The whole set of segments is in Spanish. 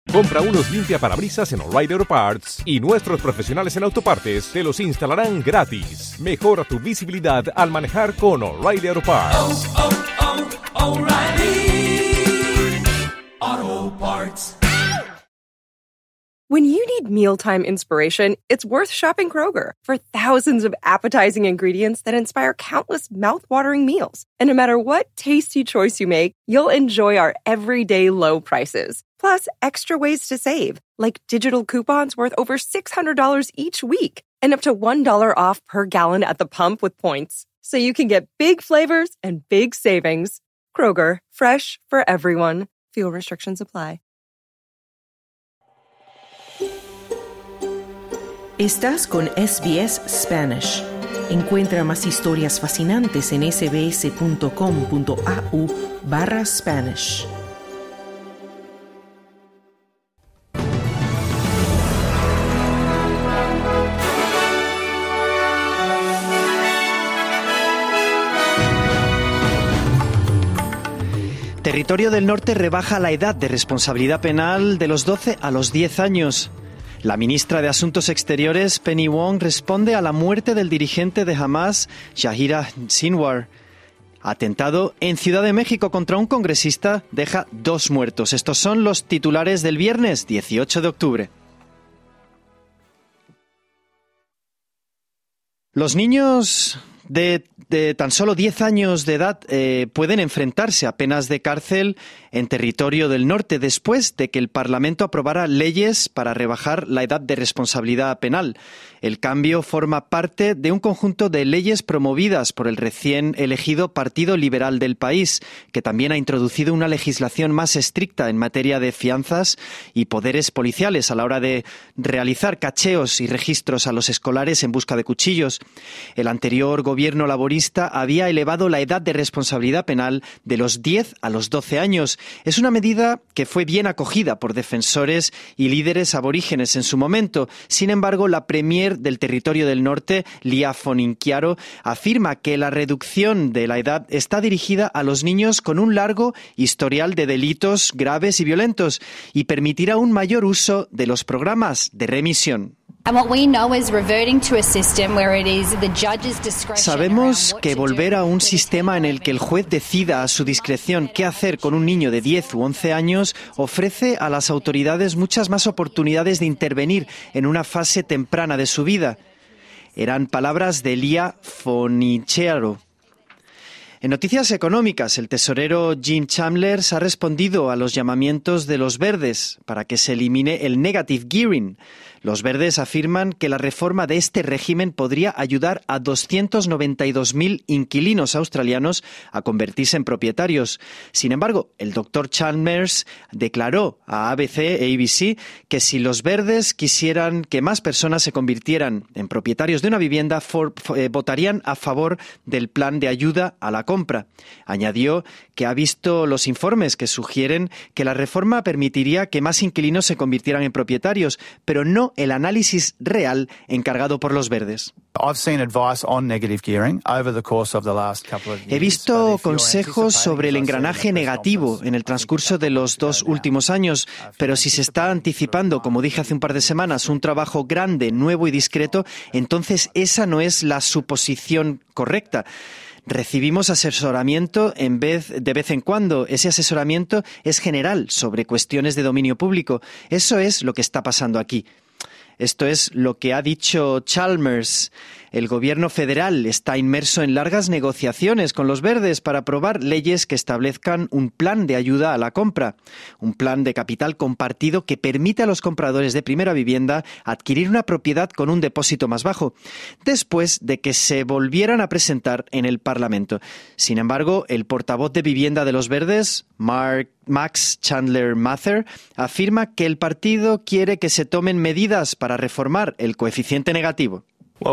Compra unos limpiaparabrisas en O'Reilly Auto Parts y nuestros profesionales en autopartes te los instalarán gratis. Mejora tu visibilidad al manejar con O'Reilly Auto Parts. O'Reilly Auto Parts. When you need mealtime inspiration, it's worth shopping Kroger for thousands of appetizing ingredients that inspire countless mouth-watering meals. And no matter what tasty choice you make, you'll enjoy our everyday low prices. Plus, extra ways to save, like digital coupons worth over $600 each week and up to $1 off per gallon at the pump with points. So you can get big flavors and big savings. Kroger, fresh for everyone. Fuel restrictions apply. Estás con SBS Spanish. Encuentra más historias fascinantes en sbs.com.au/Spanish. Territorio del Norte rebaja la edad de responsabilidad penal de los 12 a los 10 años. La ministra de Asuntos Exteriores, Penny Wong, responde a la muerte del dirigente de Hamas, Yahya Sinwar. Atentado en Ciudad de México contra un congresista deja 2 muertos. Estos son los titulares del viernes 18 de octubre. Los niños de tan solo 10 años de edad pueden enfrentarse a penas de cárcel en territorio del norte después de que el Parlamento aprobara leyes para rebajar la edad de responsabilidad penal. El cambio forma parte de un conjunto de leyes promovidas por el recién elegido Partido Liberal del país, que también ha introducido una legislación más estricta en materia de fianzas y poderes policiales a la hora de realizar cacheos y registros a los escolares en busca de cuchillos. El anterior gobierno laborista había elevado la edad de responsabilidad penal de los 10 a los 12 años. Es una medida que fue bien acogida por defensores y líderes aborígenes en su momento. Sin embargo, la premier del Territorio del Norte, Lia Foninkiaro, afirma que la reducción de la edad está dirigida a los niños con un largo historial de delitos graves y violentos y permitirá un mayor uso de los programas de remisión. Sabemos que volver a un sistema en el que el juez decida a su discreción qué hacer con un niño de 10 u 11 años ofrece a las autoridades muchas más oportunidades de intervenir en una fase temprana de su vida. Eran palabras de Lia Foninkiaro. En noticias económicas, el tesorero Jim Chalmers ha respondido a los llamamientos de los Verdes para que se elimine el negative gearing. Los Verdes afirman que la reforma de este régimen podría ayudar a 292.000 inquilinos australianos a convertirse en propietarios. Sin embargo, el doctor Chalmers declaró a ABC e ABC que si los Verdes quisieran que más personas se convirtieran en propietarios de una vivienda, votarían a favor del plan de ayuda a la compra. Añadió que ha visto los informes que sugieren que la reforma permitiría que más inquilinos se convirtieran en propietarios, pero no el análisis real encargado por los Verdes. He visto consejos sobre el engranaje negativo en el transcurso de los 2 últimos años, pero si se está anticipando, como dije hace un par de semanas, un trabajo grande, nuevo y discreto, entonces esa no es la suposición correcta. Recibimos asesoramiento de vez en cuando. Ese asesoramiento es general sobre cuestiones de dominio público. Eso es lo que está pasando aquí. Esto es lo que ha dicho Chalmers. El gobierno federal está inmerso en largas negociaciones con los Verdes para aprobar leyes que establezcan un plan de ayuda a la compra, un plan de capital compartido que permite a los compradores de primera vivienda adquirir una propiedad con un depósito más bajo, después de que se volvieran a presentar en el Parlamento. Sin embargo, el portavoz de vivienda de los Verdes, Max Chandler Mather, afirma que el partido quiere que se tomen medidas para reformar el coeficiente negativo. Hubo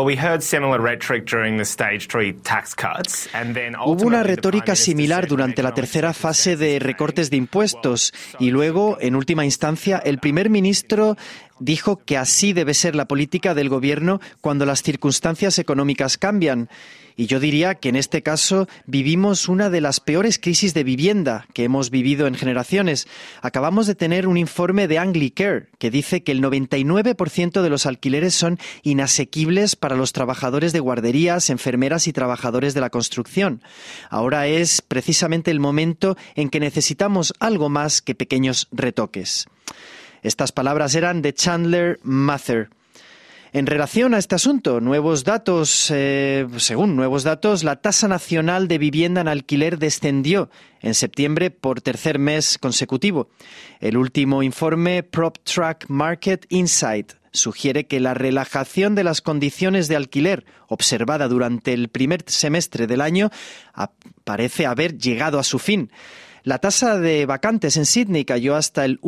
una retórica similar durante la tercera fase de recortes de impuestos y luego, en última instancia, el primer ministro dijo que así debe ser la política del gobierno cuando las circunstancias económicas cambian. Y yo diría que en este caso vivimos una de las peores crisis de vivienda que hemos vivido en generaciones. Acabamos de tener un informe de Anglicare que dice que el 99% de los alquileres son inasequibles para los trabajadores de guarderías, enfermeras y trabajadores de la construcción. Ahora es precisamente el momento en que necesitamos algo más que pequeños retoques. Estas palabras eran de Chandler Mather. En relación a este asunto, según nuevos datos, la tasa nacional de vivienda en alquiler descendió en septiembre por tercer mes consecutivo. El último informe PropTrack Market Insight sugiere que la relajación de las condiciones de alquiler observada durante el primer semestre del año parece haber llegado a su fin. La tasa de vacantes en Sydney cayó hasta el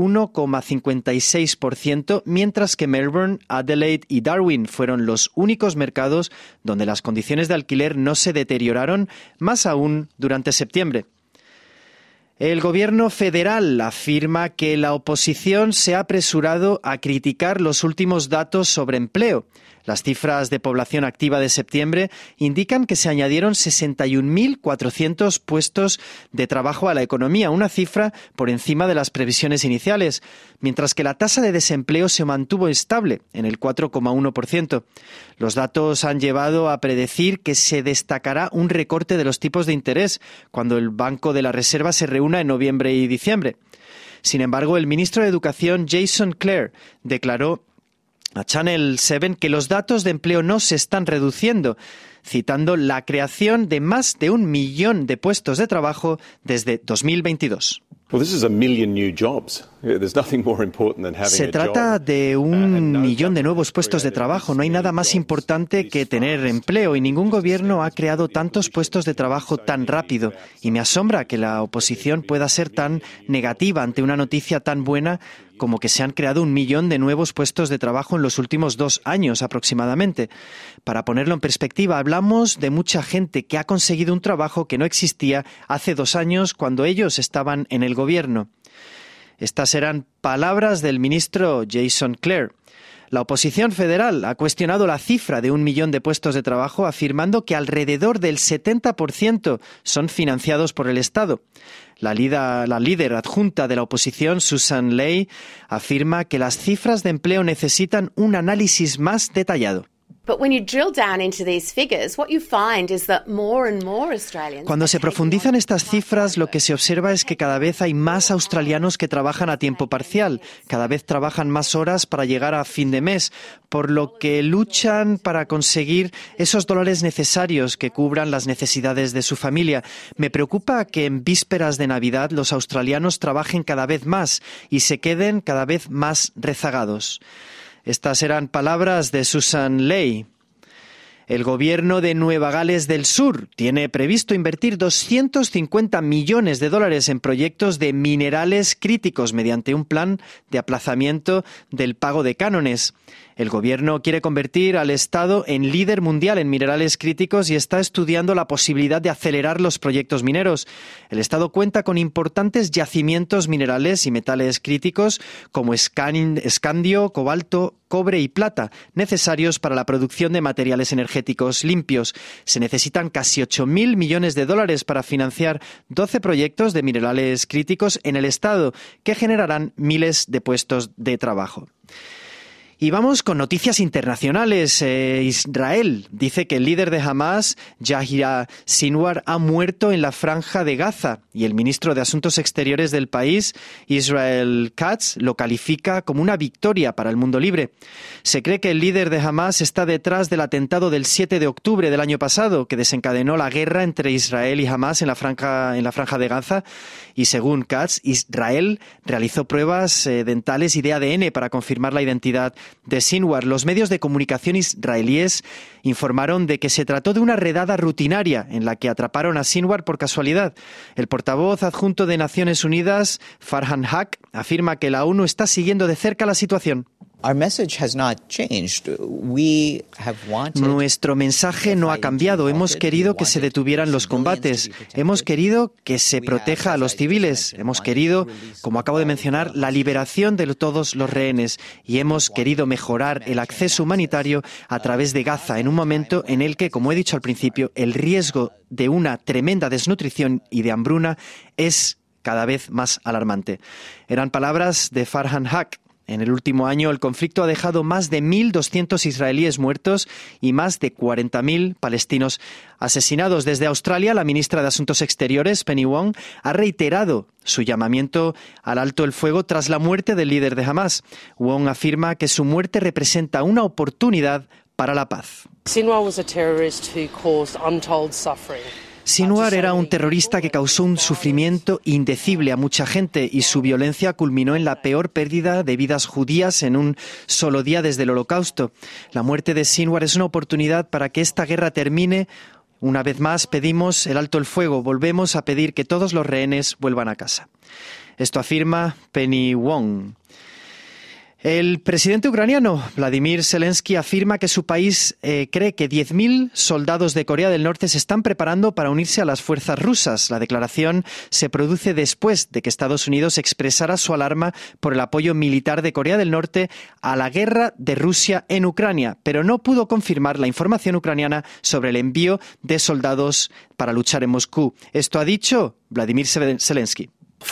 1,56%, mientras que Melbourne, Adelaide y Darwin fueron los únicos mercados donde las condiciones de alquiler no se deterioraron, más aún durante septiembre. El gobierno federal afirma que la oposición se ha apresurado a criticar los últimos datos sobre empleo. Las cifras de población activa de septiembre indican que se añadieron 61.400 puestos de trabajo a la economía, una cifra por encima de las previsiones iniciales, mientras que la tasa de desempleo se mantuvo estable en el 4,1%. Los datos han llevado a predecir que se destacará un recorte de los tipos de interés cuando el Banco de la Reserva se reúna en noviembre y diciembre. Sin embargo, el ministro de Educación, Jason Clare, declaró a Channel 7 que los datos de empleo no se están reduciendo, citando la creación de más de 1 millón de puestos de trabajo desde 2022. Se trata de 1 millón de nuevos puestos de trabajo. No hay nada más importante que tener empleo y ningún gobierno ha creado tantos puestos de trabajo tan rápido. Y me asombra que la oposición pueda ser tan negativa ante una noticia tan buena como que se han creado 1 millón de nuevos puestos de trabajo en los últimos 2 años aproximadamente. Para ponerlo en perspectiva, hablamos de mucha gente que ha conseguido un trabajo que no existía hace 2 años cuando ellos estaban en el gobierno. Estas eran palabras del ministro Jason Clare. La oposición federal ha cuestionado la cifra de 1 millón de puestos de trabajo, afirmando que alrededor del 70% son financiados por el Estado. La líder adjunta de la oposición, Susan Ley, afirma que las cifras de empleo necesitan un análisis más detallado. Cuando se profundizan estas cifras, lo que se observa es que cada vez hay más australianos que trabajan a tiempo parcial, cada vez trabajan más horas para llegar a fin de mes, por lo que luchan para conseguir esos dólares necesarios que cubran las necesidades de su familia. Me preocupa que en vísperas de Navidad los australianos trabajen cada vez más y se queden cada vez más rezagados. Estas eran palabras de Susan Ley. El gobierno de Nueva Gales del Sur tiene previsto invertir $250 millones en proyectos de minerales críticos mediante un plan de aplazamiento del pago de cánones. El gobierno quiere convertir al Estado en líder mundial en minerales críticos y está estudiando la posibilidad de acelerar los proyectos mineros. El Estado cuenta con importantes yacimientos minerales y metales críticos como escandio, cobalto, cobre y plata, necesarios para la producción de materiales energéticos limpios. Se necesitan casi $8.000 millones para financiar 12 proyectos de minerales críticos en el Estado, que generarán miles de puestos de trabajo. Y vamos con noticias internacionales. Israel dice que el líder de Hamas, Yahya Sinwar, ha muerto en la Franja de Gaza y el ministro de Asuntos Exteriores del país, Israel Katz, lo califica como una victoria para el mundo libre. Se cree que el líder de Hamas está detrás del atentado del 7 de octubre del año pasado, que desencadenó la guerra entre Israel y Hamas en la Franja de Gaza. Y según Katz, Israel realizó pruebas dentales y de ADN para confirmar la identidad de Sinwar. Los medios de comunicación israelíes informaron de que se trató de una redada rutinaria en la que atraparon a Sinwar por casualidad. El portavoz adjunto de Naciones Unidas, Farhan Haq, afirma que la ONU está siguiendo de cerca la situación. Nuestro mensaje no ha cambiado. Hemos querido que se detuvieran los combates. Hemos querido que se proteja a los civiles. Hemos querido, como acabo de mencionar, la liberación de todos los rehenes. Y hemos querido mejorar el acceso humanitario a través de Gaza en un momento en el que, como he dicho al principio, el riesgo de una tremenda desnutrición y de hambruna es cada vez más alarmante. Eran palabras de Farhan Haq. En el último año, el conflicto ha dejado más de 1.200 israelíes muertos y más de 40.000 palestinos asesinados. Desde Australia, la ministra de Asuntos Exteriores, Penny Wong, ha reiterado su llamamiento al alto el fuego tras la muerte del líder de Hamás. Wong afirma que su muerte representa una oportunidad para la paz. Sinwar era un terrorista que causó un sufrimiento indecible a mucha gente y su violencia culminó en la peor pérdida de vidas judías en un solo día desde el Holocausto. La muerte de Sinwar es una oportunidad para que esta guerra termine. Una vez más pedimos el alto el fuego. Volvemos a pedir que todos los rehenes vuelvan a casa. Esto afirma Penny Wong. El presidente ucraniano Vladimir Zelensky afirma que su país cree que 10.000 soldados de Corea del Norte se están preparando para unirse a las fuerzas rusas. La declaración se produce después de que Estados Unidos expresara su alarma por el apoyo militar de Corea del Norte a la guerra de Rusia en Ucrania, pero no pudo confirmar la información ucraniana sobre el envío de soldados para luchar en Moscú. Esto ha dicho Vladimir Zelensky.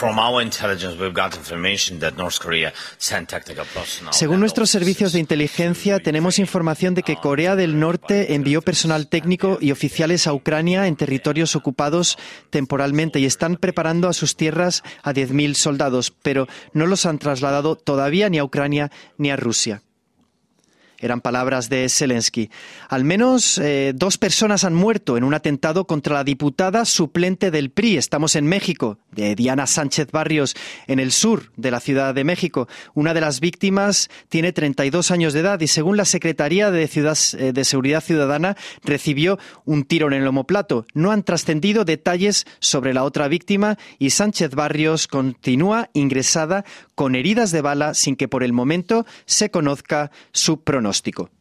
Según nuestros servicios de inteligencia, tenemos información de que Corea del Norte envió personal técnico y oficiales a Ucrania en territorios ocupados temporalmente y están preparando a sus tierras a 10.000 soldados, pero no los han trasladado todavía ni a Ucrania ni a Rusia. Eran palabras de Zelensky. Al menos 2 personas han muerto en un atentado contra la diputada suplente del PRI. Estamos en México, de Diana Sánchez Barrios, en el sur de la Ciudad de México. Una de las víctimas tiene 32 años de edad y, según la Secretaría de Seguridad Ciudadana, recibió un tiro en el omóplato. No han trascendido detalles sobre la otra víctima y Sánchez Barrios continúa ingresada con heridas de bala sin que por el momento se conozca su pronóstico.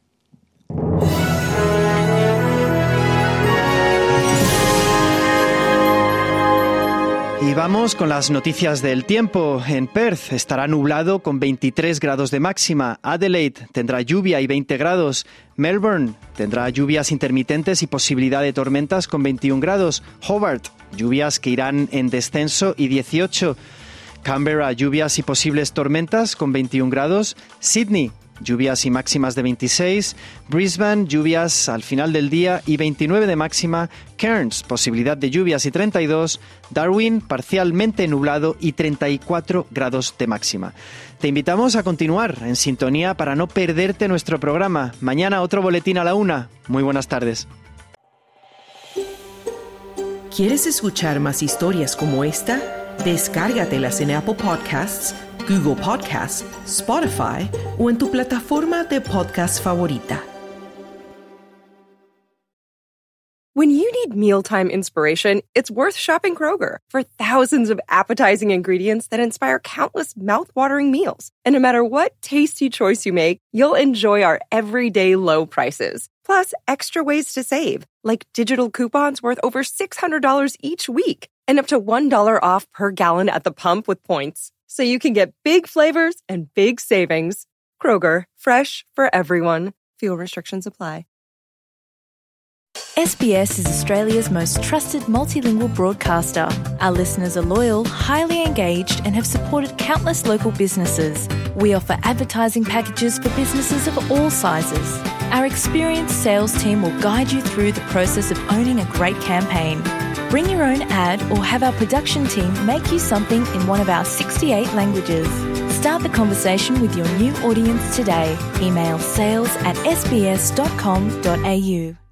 Y vamos con las noticias del tiempo. En Perth estará nublado con 23 grados de máxima. Adelaide tendrá lluvia y 20 grados. Melbourne tendrá lluvias intermitentes y posibilidad de tormentas con 21 grados. Hobart, lluvias que irán en descenso y 18. Canberra, lluvias y posibles tormentas con 21 grados. Sydney, lluvias y máximas de 26. Brisbane, lluvias al final del día y 29 de máxima. Cairns, posibilidad de lluvias y 32. Darwin, parcialmente nublado y 34 grados de máxima. Te invitamos a continuar en sintonía para no perderte nuestro programa. Mañana otro boletín a la 1. Muy buenas tardes. ¿Quieres escuchar más historias como esta? Descárgatelas en Apple Podcasts, Google Podcasts, Spotify o en tu plataforma de podcast favorita. When you need mealtime inspiration, it's worth shopping Kroger for thousands of appetizing ingredients that inspire countless mouth-watering meals. And no matter what tasty choice you make, you'll enjoy our everyday low prices. Plus, extra ways to save, like digital coupons worth over $600 each week and up to $1 off per gallon at the pump with points. So you can get big flavors and big savings. Kroger, fresh for everyone. Fuel restrictions apply. SBS is Australia's most trusted multilingual broadcaster. Our listeners are loyal, highly engaged, and have supported countless local businesses. We offer advertising packages for businesses of all sizes. Our experienced sales team will guide you through the process of owning a great campaign. Bring your own ad or have our production team make you something in one of our 68 languages. Start the conversation with your new audience today. Email sales@sbs.com.au.